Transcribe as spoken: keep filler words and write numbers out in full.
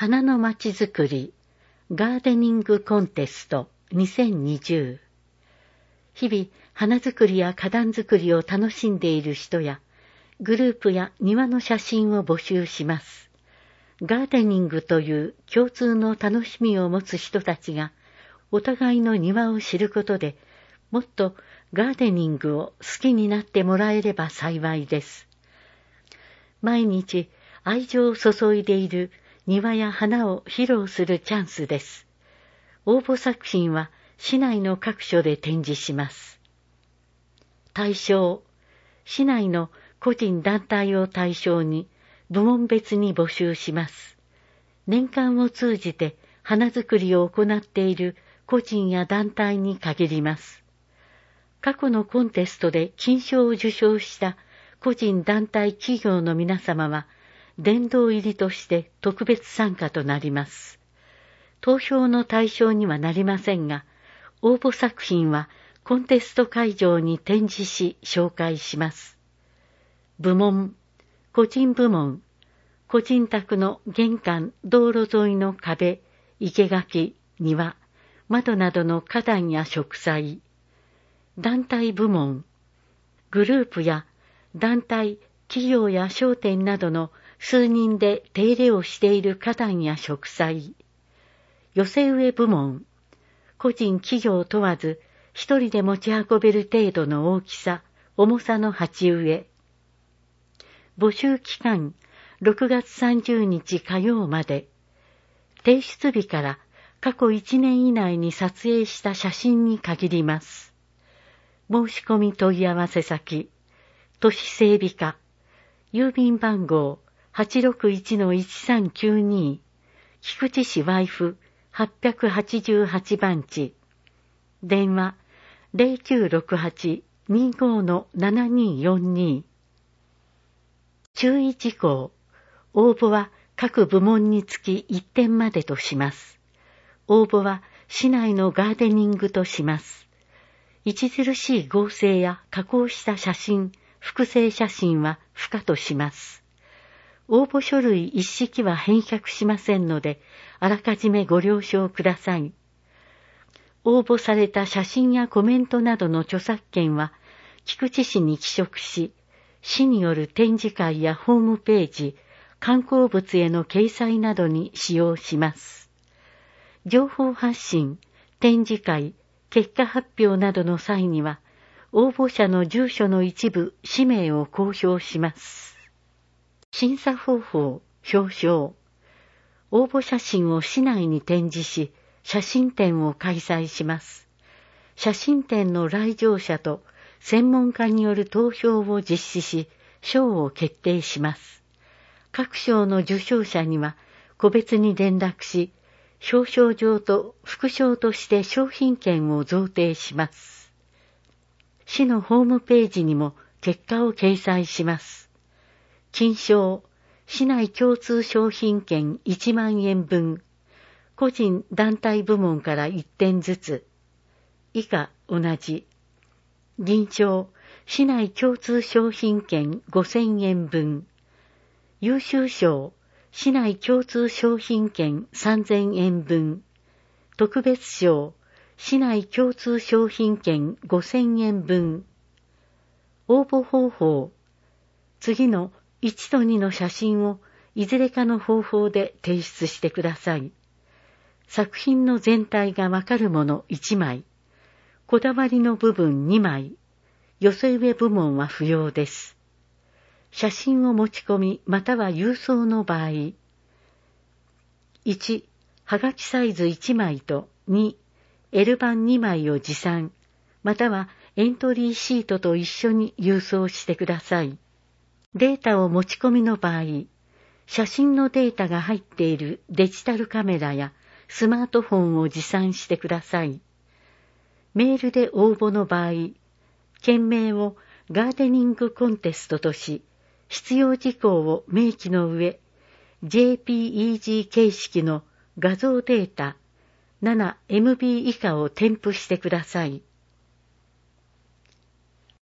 花のまちづくりガーデニングコンテストにせんにじゅう。日々花作りや花壇作りを楽しんでいる人やグループや庭の写真を募集します。ガーデニングという共通の楽しみを持つ人たちがお互いの庭を知ることでもっとガーデニングを好きになってもらえれば幸いです。毎日愛情を注いでいる庭や花を披露するチャンスです。応募作品は市内の各所で展示します。対象、市内の個人団体を対象に部門別に募集します。年間を通じて花作りを行っている個人や団体に限ります。過去のコンテストで金賞を受賞した個人団体企業の皆様は殿堂入りとして特別参加となります。投票の対象にはなりませんが、応募作品はコンテスト会場に展示し紹介します。部門、個人部門、個人宅の玄関、道路沿いの壁、生垣、庭、窓などの花壇や植栽。団体部門、グループや団体、企業や商店などの数人で手入れをしている花壇や植栽。寄せ植え部門、個人企業問わず一人で持ち運べる程度の大きさ、重さの鉢植え。募集期間、ろくがつさんじゅうにち火曜まで。提出日から過去いちねん以内に撮影した写真に限ります。申し込み問い合わせ先、都市整備課、郵便番号 はちろくいちのいちさんきゅうに、菊池市ワイフはっぴゃくはちじゅうはちばんち、電話 ゼロきゅうろくはち にごのななによんに。注意事項、応募は各部門につきいってんまでとします。応募は市内のガーデニングとします。著しい合成や加工した写真、複製写真は不可とします。応募書類一式は返却しませんので、あらかじめご了承ください。応募された写真やコメントなどの著作権は、菊池市に帰属し、市による展示会やホームページ、観光物への掲載などに使用します。情報発信、展示会、結果発表などの際には、応募者の住所の一部、氏名を公表します。審査方法、表彰。応募写真を市内に展示し、写真展を開催します。写真展の来場者と専門家による投票を実施し、賞を決定します。各賞の受賞者には個別に連絡し、表彰状と副賞として商品券を贈呈します。市のホームページにも結果を掲載します。金賞、市内共通商品券いちまんえんぶん、個人団体部門からいってんずつ、以下同じ。銀賞、市内共通商品券ごせんえんぶん、優秀賞、市内共通商品券さんぜんえんぶん、特別賞、市内共通商品券ごせんえんぶん。応募方法、次のいちとにの写真をいずれかの方法で提出してください。作品の全体がわかるものいちまい、こだわりの部分にまい、寄せ植え部門は不要です。写真を持ち込みまたは郵送の場合、いち、はがきサイズいちまいとに、エルばんにまいを持参、またはエントリーシートと一緒に郵送してください。データを持ち込みの場合、写真のデータが入っているデジタルカメラやスマートフォンを持参してください。メールで応募の場合、件名をガーデニングコンテストとし、必要事項を明記の上、ジェーピーイージー 形式の画像データ ななエムビー 以下を添付してください。